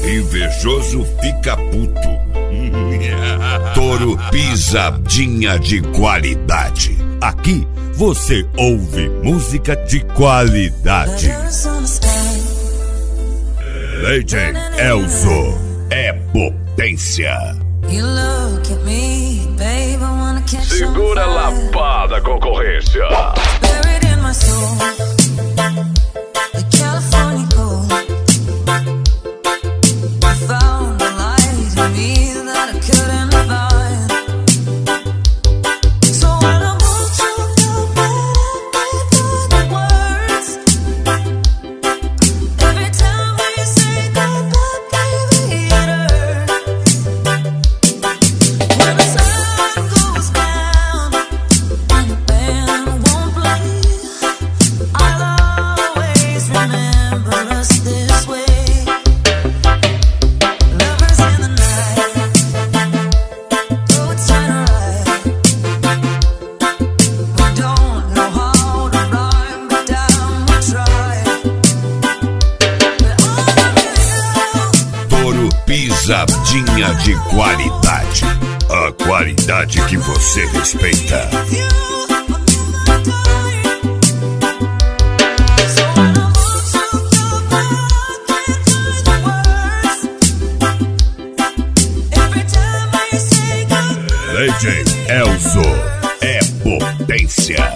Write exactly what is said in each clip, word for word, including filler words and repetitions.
Invejoso fica puto. Toro pisadinha de qualidade. Aqui você ouve música de qualidade. Lady Elzo é potência. Segura a lapada, concorrência. Pisadinha de qualidade. A qualidade que você respeita. Lady Elzo é potência.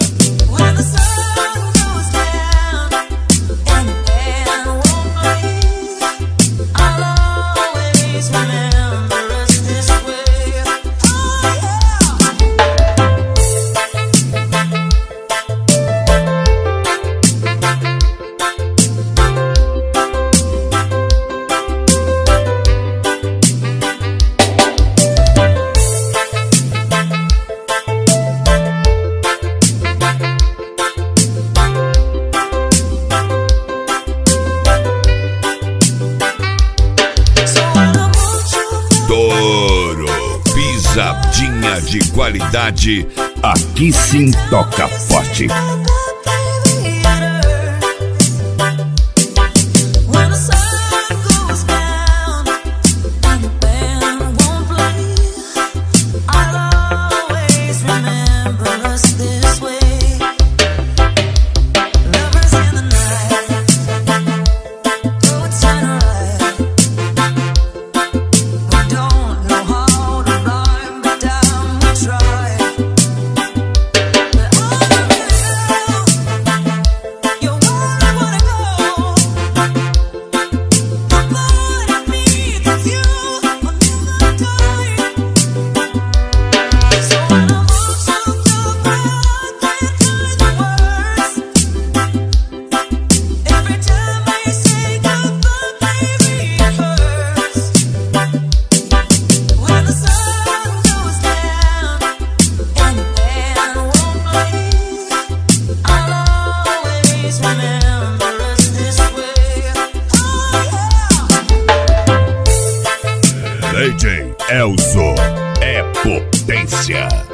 Toro, pisadinha de qualidade, aqui sim toca forte. Lady Elzo é potência.